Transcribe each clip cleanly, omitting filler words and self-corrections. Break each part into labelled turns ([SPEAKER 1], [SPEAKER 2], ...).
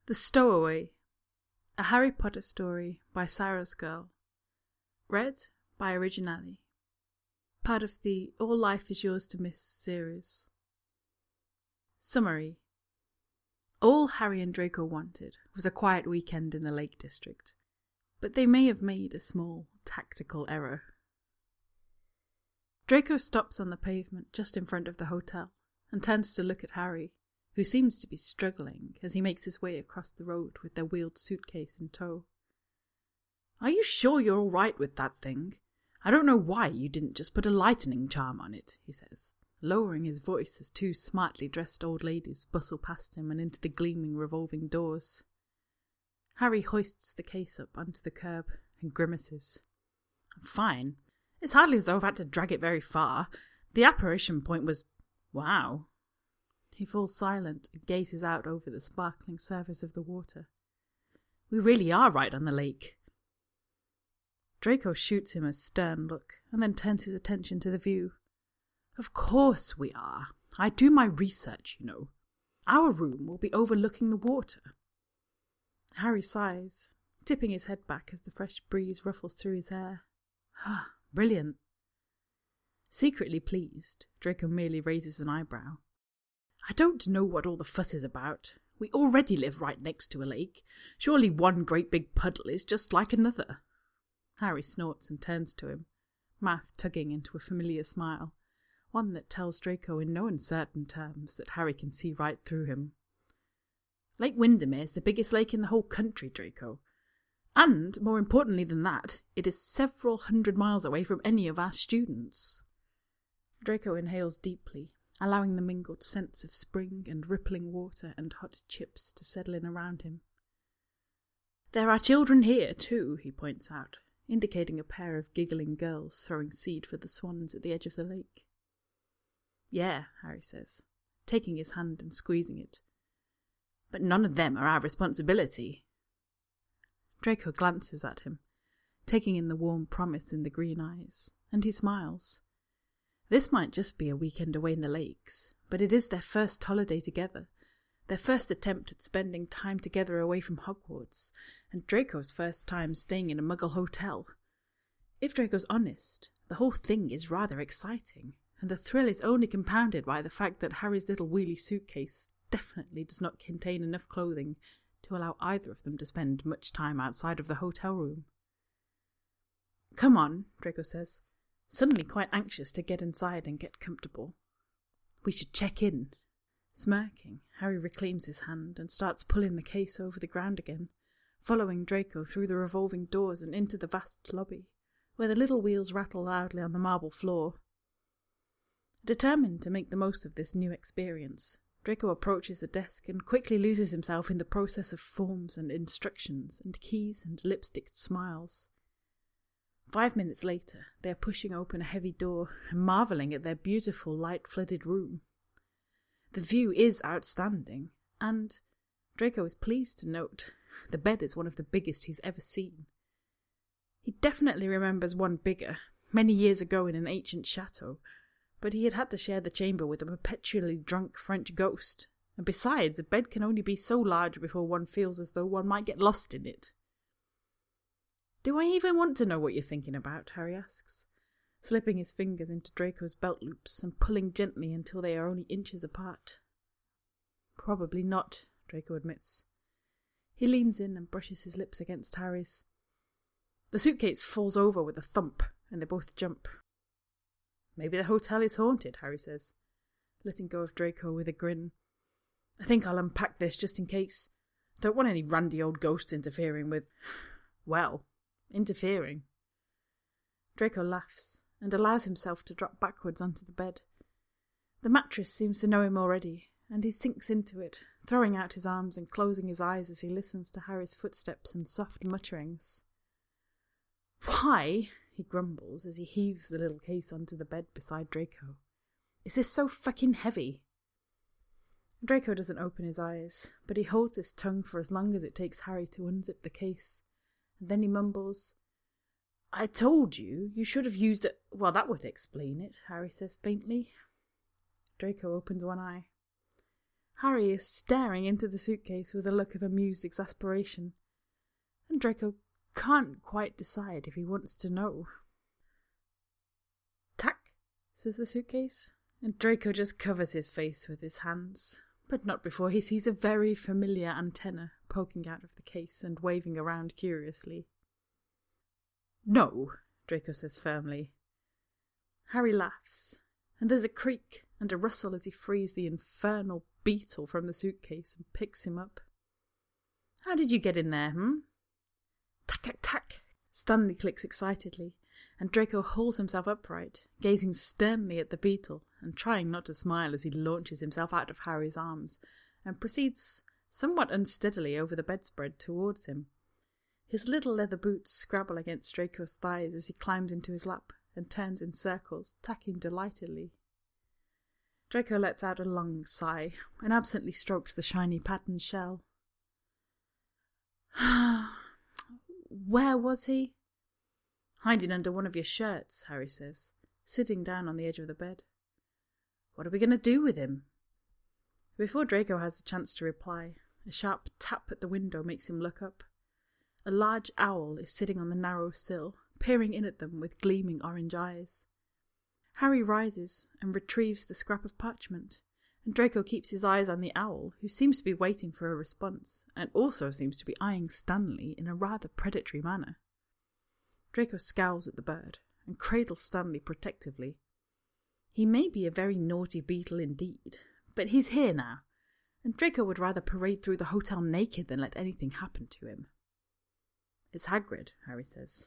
[SPEAKER 1] The Stowaway, a Harry Potter story by Cyrus Girl. Read by Originally. Part of the All Life is Yours to Miss series. Summary. All Harry and Draco wanted was a quiet weekend in the Lake District, but they may have made a small tactical error. Draco stops on the pavement just in front of the hotel and turns to look at Harry, who seems to be struggling as he makes his way across the road with their wheeled suitcase in tow. "Are you sure you're all right with that thing? I don't know why you didn't just put a lightning charm on it," he says, lowering his voice as two smartly dressed old ladies bustle past him and into the gleaming revolving doors. Harry hoists the case up onto the curb and grimaces. "I'm fine. It's hardly as though I've had to drag it very far. The apparition point was... wow." He falls silent and gazes out over the sparkling surface of the water. "We really are right on the lake." Draco shoots him a stern look and then turns his attention to the view. "Of course we are. I do my research, you know. Our room will be overlooking the water." Harry sighs, tipping his head back as the fresh breeze ruffles through his hair. "Ah, brilliant." Secretly pleased, Draco merely raises an eyebrow. "I don't know what all the fuss is about. We already live right next to a lake. Surely one great big puddle is just like another." Harry snorts and turns to him, mouth tugging into a familiar smile, one that tells Draco in no uncertain terms that Harry can see right through him. "Lake Windermere is the biggest lake in the whole country, Draco. And, more importantly than that, it is several hundred miles away from any of our students." Draco inhales deeply, allowing the mingled scents of spring and rippling water and hot chips to settle in around him. "There are children here, too," he points out, indicating a pair of giggling girls throwing seed for the swans at the edge of the lake. "Yeah," Harry says, taking his hand and squeezing it. "But none of them are our responsibility." Draco glances at him, taking in the warm promise in the green eyes, and he smiles. This might just be a weekend away in the lakes, but it is their first holiday together, their first attempt at spending time together away from Hogwarts, and Draco's first time staying in a Muggle hotel. If Draco's honest, the whole thing is rather exciting, and the thrill is only compounded by the fact that Harry's little wheelie suitcase definitely does not contain enough clothing to allow either of them to spend much time outside of the hotel room. "Come on," Draco says, suddenly quite anxious to get inside and get comfortable. "We should check in." Smirking, Harry reclaims his hand and starts pulling the case over the ground again, following Draco through the revolving doors and into the vast lobby, where the little wheels rattle loudly on the marble floor. Determined to make the most of this new experience, Draco approaches the desk and quickly loses himself in the process of forms and instructions and keys and lipsticked smiles. 5 minutes later, they are pushing open a heavy door and marvelling at their beautiful light-flooded room. The view is outstanding, and, Draco is pleased to note, the bed is one of the biggest he's ever seen. He definitely remembers one bigger, many years ago in an ancient chateau, but he had to share the chamber with a perpetually drunk French ghost, and besides, a bed can only be so large before one feels as though one might get lost in it. "Do I even want to know what you're thinking about?" Harry asks, slipping his fingers into Draco's belt loops and pulling gently until they are only inches apart. "Probably not," Draco admits. He leans in and brushes his lips against Harry's. The suitcase falls over with a thump, and they both jump. "Maybe the hotel is haunted," Harry says, letting go of Draco with a grin. "I think I'll unpack this just in case. Don't want any randy old ghosts interfering with... well, interfering." Draco laughs and allows himself to drop backwards onto the bed. The mattress seems to know him already, and he sinks into it, throwing out his arms and closing his eyes as he listens to Harry's footsteps and soft mutterings. "Why," he grumbles as he heaves the little case onto the bed beside Draco, "is this so fucking heavy?" Draco doesn't open his eyes, but he holds his tongue for as long as it takes Harry to unzip the case, and then he mumbles, "I told you, you should have used it." "Well, that would explain it," Harry says faintly. Draco opens one eye. Harry is staring into the suitcase with a look of amused exasperation, and Draco can't quite decide if he wants to know. "Tack," says the suitcase, and Draco just covers his face with his hands, but not before he sees a very familiar antenna poking out of the case and waving around curiously. "No," Draco says firmly. Harry laughs, and there's a creak and a rustle as he frees the infernal beetle from the suitcase and picks him up. "How did you get in there, Tack, tack, tack!" Stanley clicks excitedly, and Draco hauls himself upright, gazing sternly at the beetle and trying not to smile as he launches himself out of Harry's arms and proceeds somewhat unsteadily over the bedspread towards him. His little leather boots scrabble against Draco's thighs as he climbs into his lap and turns in circles, tacking delightedly. Draco lets out a long sigh and absently strokes the shiny patterned shell. "Where was he?" "Hiding under one of your shirts," Harry says, sitting down on the edge of the bed. "What are we going to do with him?" Before Draco has a chance to reply, a sharp tap at the window makes him look up. A large owl is sitting on the narrow sill, peering in at them with gleaming orange eyes. Harry rises and retrieves the scrap of parchment, and Draco keeps his eyes on the owl, who seems to be waiting for a response, and also seems to be eyeing Stanley in a rather predatory manner. Draco scowls at the bird and cradles Stanley protectively. He may be a very naughty beetle indeed, but he's here now, and Draco would rather parade through the hotel naked than let anything happen to him. "It's Hagrid," Harry says.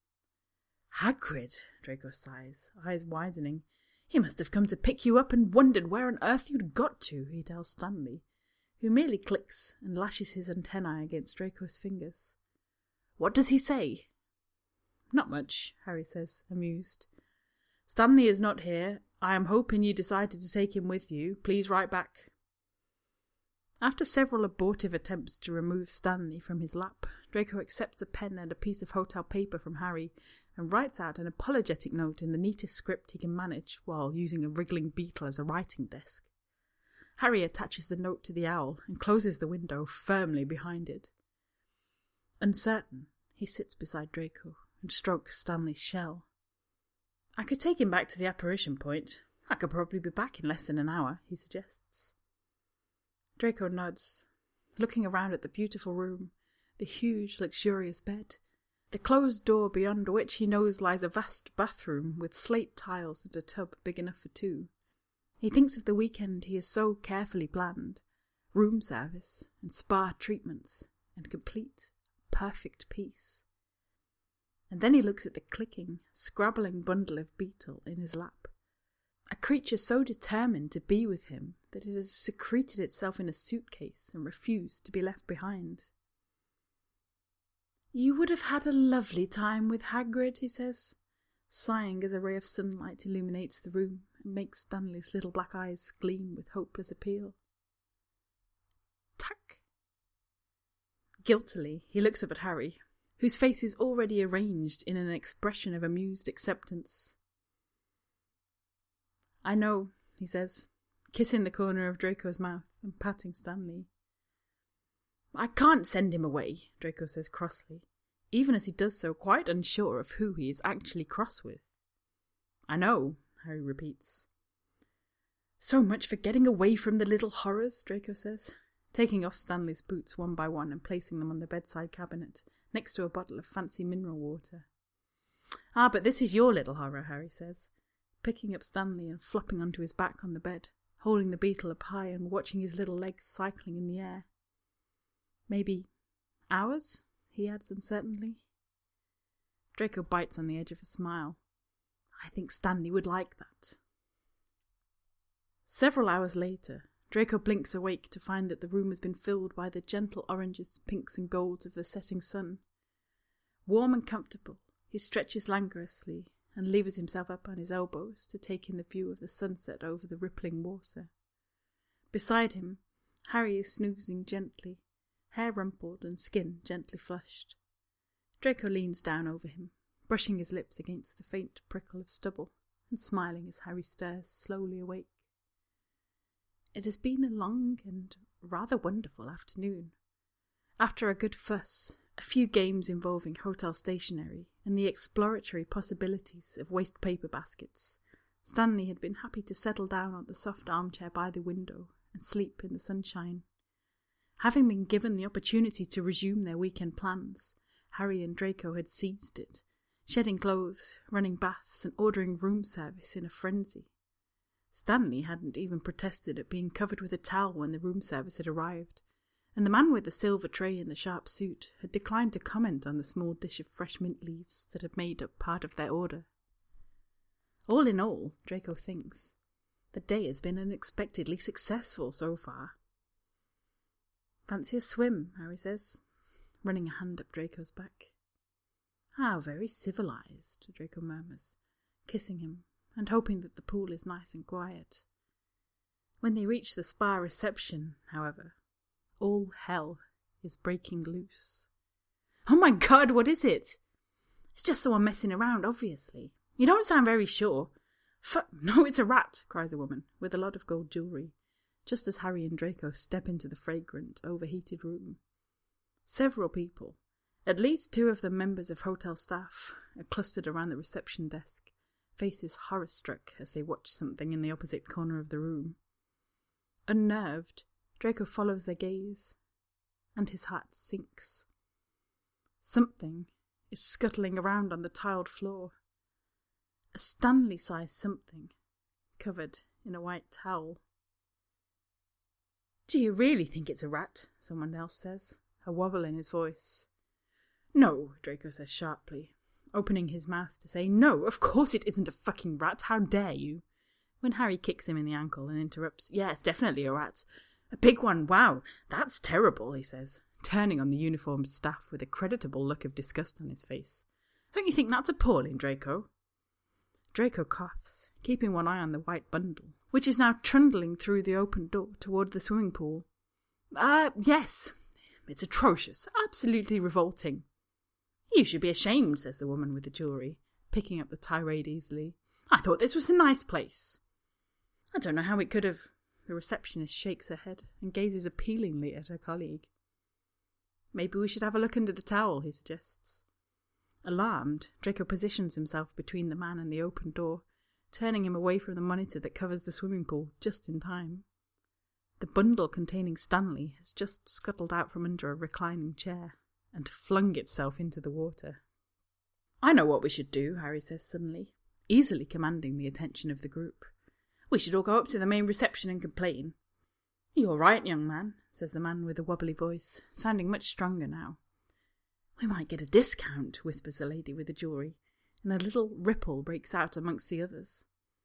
[SPEAKER 1] "Hagrid," Draco sighs, eyes widening. "He must have come to pick you up and wondered where on earth you'd got to," he tells Stanley, who merely clicks and lashes his antennae against Draco's fingers. "What does he say?" "Not much," Harry says, amused. "Stanley is not here. I am hoping you decided to take him with you. Please write back." After several abortive attempts to remove Stanley from his lap, Draco accepts a pen and a piece of hotel paper from Harry and writes out an apologetic note in the neatest script he can manage while using a wriggling beetle as a writing desk. Harry attaches the note to the owl and closes the window firmly behind it. Uncertain, he sits beside Draco and strokes Stanley's shell. "I could take him back to the apparition point. I could probably be back in less than an hour," he suggests. Draco nods, looking around at the beautiful room, the huge, luxurious bed, the closed door beyond which he knows lies a vast bathroom with slate tiles and a tub big enough for two. He thinks of the weekend he has so carefully planned, room service and spa treatments and complete, perfect peace. And then he looks at the clicking, scrabbling bundle of beetle in his lap. A creature so determined to be with him that it has secreted itself in a suitcase and refused to be left behind. "You would have had a lovely time with Hagrid," he says, sighing as a ray of sunlight illuminates the room and makes Stanley's little black eyes gleam with hopeless appeal. "Tack." Guiltily, he looks up at Harry, whose face is already arranged in an expression of amused acceptance. "I know," he says, kissing the corner of Draco's mouth and patting Stanley. "I can't send him away," Draco says crossly, even as he does so quite unsure of who he is actually cross with. "I know," Harry repeats. "So much for getting away from the little horrors," Draco says, taking off Stanley's boots one by one and placing them on the bedside cabinet, next to a bottle of fancy mineral water. "Ah, but this is your little horror," Harry says, picking up Stanley and flopping onto his back on the bed, holding the beetle up high and watching his little legs cycling in the air. "Maybe hours?" he adds uncertainly. Draco bites on the edge of a smile. "I think Stanley would like that." Several hours later, Draco blinks awake to find that the room has been filled by the gentle oranges, pinks and golds of the setting sun. Warm and comfortable, he stretches languorously and levers himself up on his elbows to take in the view of the sunset over the rippling water. Beside him, Harry is snoozing gently, hair rumpled and skin gently flushed. Draco leans down over him, brushing his lips against the faint prickle of stubble and smiling as Harry stirs slowly awake. It has been a long and rather wonderful afternoon. After a good fuss, a few games involving hotel stationery, and the exploratory possibilities of waste paper baskets, Stanley had been happy to settle down on the soft armchair by the window and sleep in the sunshine. Having been given the opportunity to resume their weekend plans, Harry and Draco had seized it, shedding clothes, running baths, and ordering room service in a frenzy. Stanley hadn't even protested at being covered with a towel when the room service had arrived, and the man with the silver tray and the sharp suit had declined to comment on the small dish of fresh mint leaves that had made up part of their order. All in all, Draco thinks, the day has been unexpectedly successful so far. "Fancy a swim," Harry says, running a hand up Draco's back. "How very civilized," Draco murmurs, kissing him and hoping that the pool is nice and quiet. When they reach the spa reception, however, all hell is breaking loose. "Oh my God, what is it?" "It's just someone messing around, obviously. You don't sound very sure." No, it's a rat," cries a woman with a lot of gold jewellery, just as Harry and Draco step into the fragrant, overheated room. Several people, at least 2 of them members of hotel staff, are clustered around the reception desk, faces horror-struck as they watch something in the opposite corner of the room. Unnerved, Draco follows their gaze, and his heart sinks. Something is scuttling around on the tiled floor. A Stanley-sized something, covered in a white towel. "Do you really think it's a rat?" someone else says, a wobble in his voice. "No," Draco says sharply, opening his mouth to say, "No, of course it isn't a fucking rat, how dare you?" when Harry kicks him in the ankle and interrupts. "Yeah, it's definitely a rat. A big one, wow, that's terrible," he says, turning on the uniformed staff with a creditable look of disgust on his face. "Don't you think that's appalling, Draco?" Draco coughs, keeping one eye on the white bundle, which is now trundling through the open door toward the swimming pool. Yes, it's atrocious, absolutely revolting." "You should be ashamed," says the woman with the jewellery, picking up the tirade easily. "I thought this was a nice place." "I don't know how it could have." The receptionist shakes her head and gazes appealingly at her colleague. "Maybe we should have a look under the towel," he suggests. Alarmed, Draco positions himself between the man and the open door, turning him away from the monitor that covers the swimming pool just in time. The bundle containing Stanley has just scuttled out from under a reclining chair and flung itself into the water. "I know what we should do," Harry says suddenly, easily commanding the attention of the group. "We should all go up to the main reception and complain." "You're right, young man," says the man with the wobbly voice, sounding much stronger now. "We might get a discount," whispers the lady with the jewellery, and a little ripple breaks out amongst the others.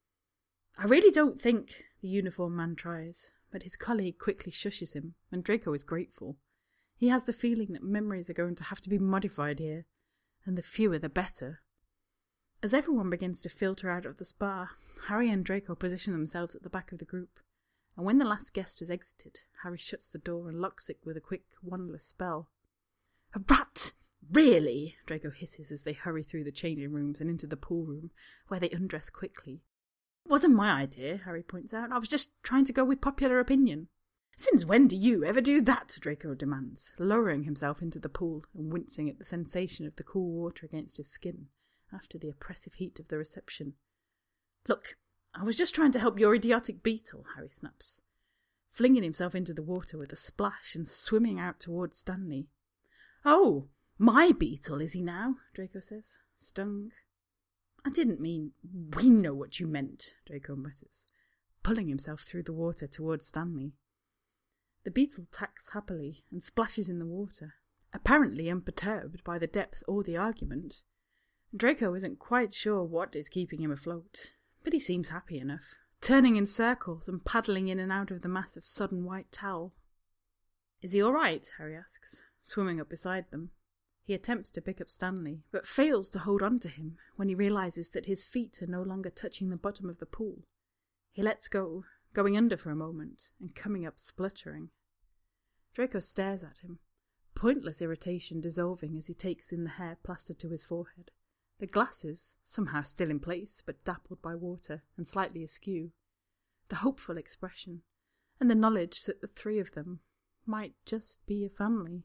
[SPEAKER 1] "I really don't think," the uniformed man tries, but his colleague quickly shushes him, and Draco is grateful. He has the feeling that memories are going to have to be modified here, and the fewer the better. As everyone begins to filter out of the spa, Harry and Draco position themselves at the back of the group, and when the last guest has exited, Harry shuts the door and locks it with a quick, wandless spell. "A rat! Really?" Draco hisses as they hurry through the changing rooms and into the pool room, where they undress quickly. "It wasn't my idea," Harry points out. "I was just trying to go with popular opinion." "Since when do you ever do that?" Draco demands, lowering himself into the pool and wincing at the sensation of the cool water against his skin after the oppressive heat of the reception. "Look, I was just trying to help your idiotic beetle," Harry snaps, flinging himself into the water with a splash and swimming out towards Stanley. "Oh, my beetle, is he now?" Draco says, stung. "I didn't mean—" "We know what you meant," Draco mutters, pulling himself through the water towards Stanley. The beetle tacks happily and splashes in the water, apparently unperturbed by the depth or the argument. Draco isn't quite sure what is keeping him afloat, but he seems happy enough, turning in circles and paddling in and out of the mass of sodden white towel. "Is he all right?" Harry asks, swimming up beside them. He attempts to pick up Stanley, but fails to hold on to him when he realises that his feet are no longer touching the bottom of the pool. He lets go, going under for a moment, and coming up spluttering. Draco stares at him, pointless irritation dissolving as he takes in the hair plastered to his forehead, the glasses somehow still in place but dappled by water and slightly askew, the hopeful expression, and the knowledge that the three of them might just be a family.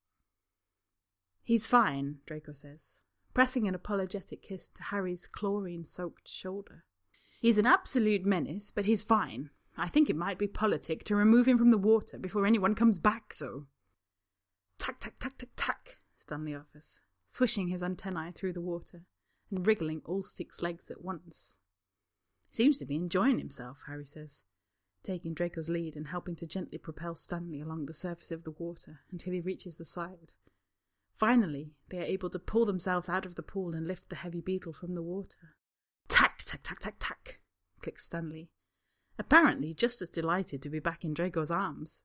[SPEAKER 1] "He's fine," Draco says, pressing an apologetic kiss to Harry's chlorine-soaked shoulder. "He's an absolute menace, but he's fine. I think it might be politic to remove him from the water before anyone comes back, though." "Tack, tack, tack, tack, tack," Stanley offers, swishing his antennae through the water and wriggling all 6 legs at once. "Seems to be enjoying himself," Harry says, taking Draco's lead and helping to gently propel Stanley along the surface of the water until he reaches the side. Finally, they are able to pull themselves out of the pool and lift the heavy beetle from the water. "Tack, tack, tack, tack, tack," clicks Stanley, apparently just as delighted to be back in Draco's arms.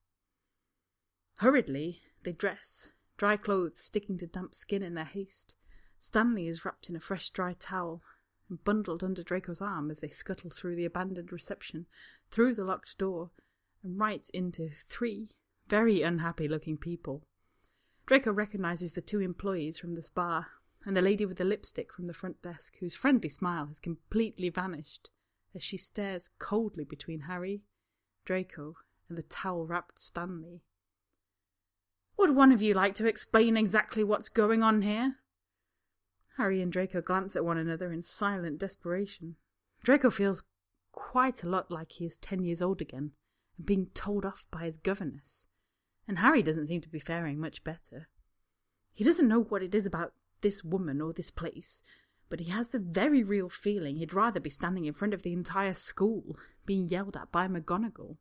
[SPEAKER 1] Hurriedly, they dress, dry clothes sticking to damp skin in their haste. Stanley is wrapped in a fresh dry towel and bundled under Draco's arm as they scuttle through the abandoned reception, through the locked door, and right into 3 very unhappy-looking people. Draco recognises the 2 employees from the spa, and the lady with the lipstick from the front desk, whose friendly smile has completely vanished as she stares coldly between Harry, Draco, and the towel-wrapped Stanley. "Would one of you like to explain exactly what's going on here?" Harry and Draco glance at one another in silent desperation. Draco feels quite a lot like he is 10 years old again, and being told off by his governess. And Harry doesn't seem to be faring much better. He doesn't know what it is about this woman or this place, but he has the very real feeling he'd rather be standing in front of the entire school, being yelled at by McGonagall.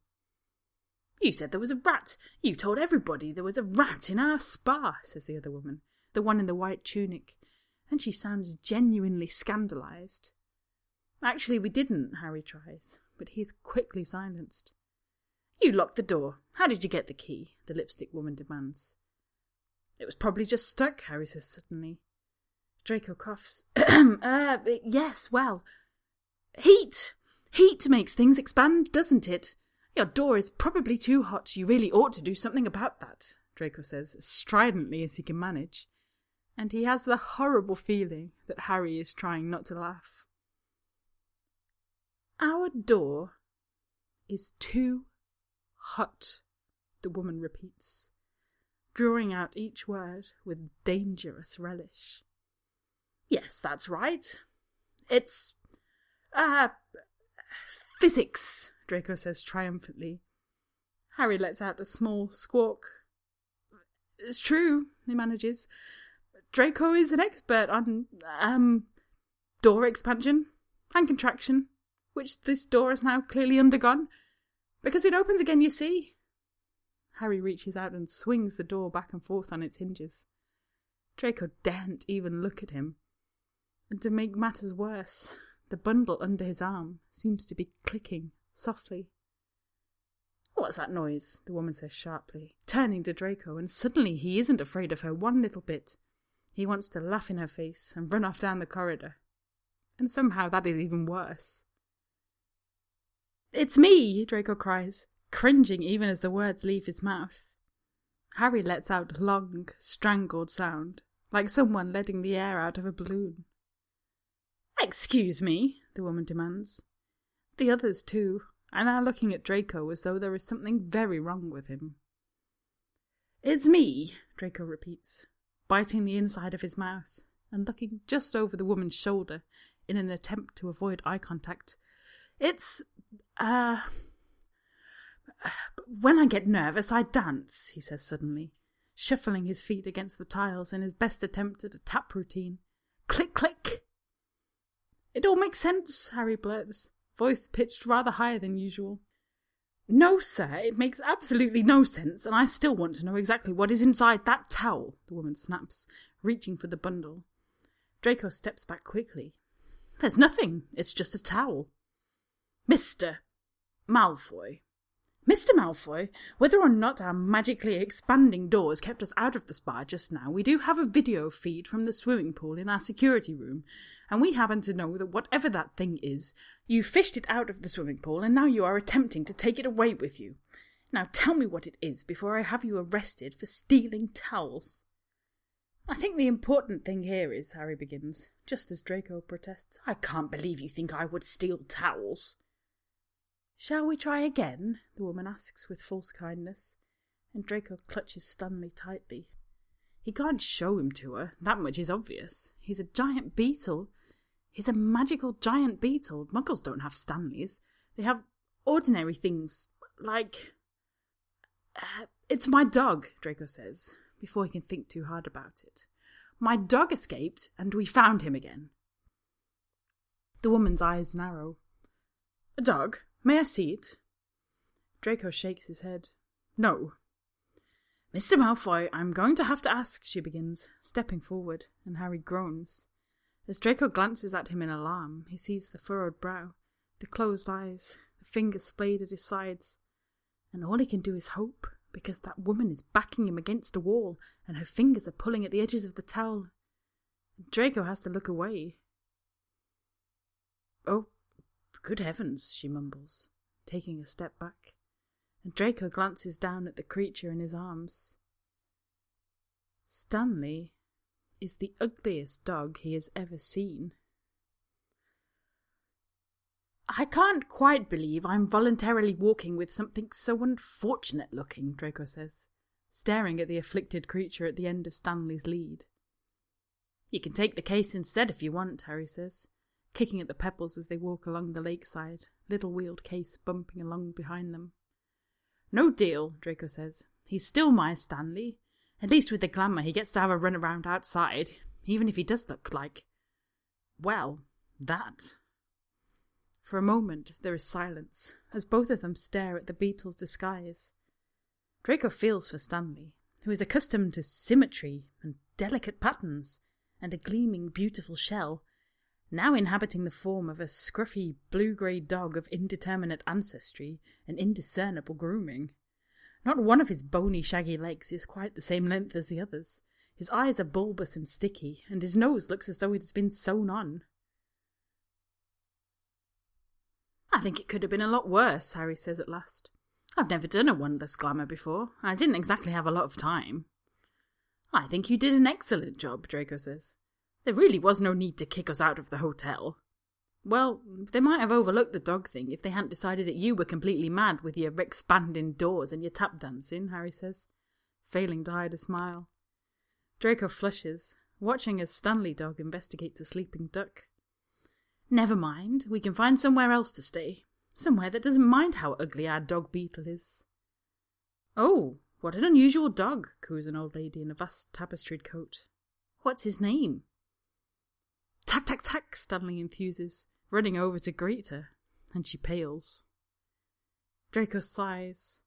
[SPEAKER 1] "You said there was a rat. You told everybody there was a rat in our spa," says the other woman, the one in the white tunic, and she sounds genuinely scandalised. "Actually, we didn't," Harry tries, but he's quickly silenced. "You locked the door. How did you get the key?" the lipstick woman demands. "It was probably just stuck," Harry says suddenly. Draco coughs. Yes, well, heat! Heat makes things expand, doesn't it? Your door is probably too hot. You really ought to do something about that," Draco says, as stridently as he can manage. And he has the horrible feeling that Harry is trying not to laugh. "Our door is too hot," the woman repeats, drawing out each word with dangerous relish. "Yes, that's right. It's physics," Draco says triumphantly. Harry lets out a small squawk. "It's true," he manages. "Draco is an expert on door expansion and contraction, which this door has now clearly undergone, because it opens again, you see." Harry reaches out and swings the door back and forth on its hinges. Draco daren't even look at him. And to make matters worse, the bundle under his arm seems to be clicking softly. "What's that noise?" the woman says sharply, turning to Draco, and suddenly he isn't afraid of her one little bit. He wants to laugh in her face and run off down the corridor. And somehow that is even worse. "It's me!" Draco cries, cringing even as the words leave his mouth. Harry lets out a long, strangled sound, like someone letting the air out of a balloon. "Excuse me," the woman demands. The others, too, are now looking at Draco as though there is something very wrong with him. "It's me," Draco repeats, biting the inside of his mouth and looking just over the woman's shoulder in an attempt to avoid eye contact. "It's, when I get nervous, I dance," he says suddenly, shuffling his feet against the tiles in his best attempt at a tap routine. "Click, click." "It all makes sense," Harry blurts, voice pitched rather higher than usual. "No, sir, it makes absolutely no sense, and I still want to know exactly what is inside that towel," the woman snaps, reaching for the bundle. Draco steps back quickly. "There's nothing. It's just a towel." "Mr. Malfoy. Mr. Malfoy, whether or not our magically expanding doors kept us out of the spa just now, we do have a video feed from the swimming pool in our security room, and we happen to know that whatever that thing is, you fished it out of the swimming pool, and now you are attempting to take it away with you. Now tell me what it is before I have you arrested for stealing towels." "I think the important thing here is," Harry begins, just as Draco protests, "I can't believe you think I would steal towels." Shall we try again? The woman asks with false kindness, and Draco clutches Stanley tightly. He can't show him to her, that much is obvious. He's a giant beetle. He's a magical giant beetle. Muggles don't have Stanleys. They have ordinary things, like... It's my dog, Draco says, before he can think too hard about it. My dog escaped, and we found him again. The woman's eyes narrow. A dog? May I see it? Draco shakes his head. No. Mr. Malfoy, I'm going to have to ask, she begins, stepping forward, and Harry groans. As Draco glances at him in alarm, he sees the furrowed brow, the closed eyes, the fingers splayed at his sides, and all he can do is hope, because that woman is backing him against a wall, and her fingers are pulling at the edges of the towel. Draco has to look away. Oh, good heavens, she mumbles, taking a step back, and Draco glances down at the creature in his arms. Stanley is the ugliest dog he has ever seen. I can't quite believe I'm voluntarily walking with something so unfortunate looking, Draco says, staring at the afflicted creature at the end of Stanley's lead. You can take the case instead if you want, Harry says, kicking at the pebbles as they walk along the lakeside, little wheeled case bumping along behind them. No deal, Draco says. He's still my Stanley. At least with the glamour he gets to have a run around outside, even if he does look like... well, that... For a moment there is silence, as both of them stare at the beetle's disguise. Draco feels for Stanley, who is accustomed to symmetry and delicate patterns, and a gleaming, beautiful shell, now inhabiting the form of a scruffy, blue-grey dog of indeterminate ancestry and indiscernible grooming. Not one of his bony, shaggy legs is quite the same length as the others. His eyes are bulbous and sticky, and his nose looks as though it has been sewn on. I think it could have been a lot worse, Harry says at last. I've never done a wondrous glamour before. I didn't exactly have a lot of time. I think you did an excellent job, Draco says. There really was no need to kick us out of the hotel. Well, they might have overlooked the dog thing if they hadn't decided that you were completely mad with your expanding doors and your tap dancing, Harry says, failing to hide a smile. Draco flushes, watching as Stanley Dog investigates a sleeping duck. Never mind, we can find somewhere else to stay. Somewhere that doesn't mind how ugly our dog beetle is. Oh, what an unusual dog, coos an old lady in a vast tapestried coat. What's his name? Tack, tack, tack, Stanley enthuses, running over to greet her, and she pales. Draco sighs.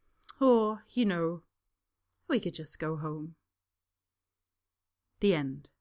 [SPEAKER 1] Or, we could just go home. The end.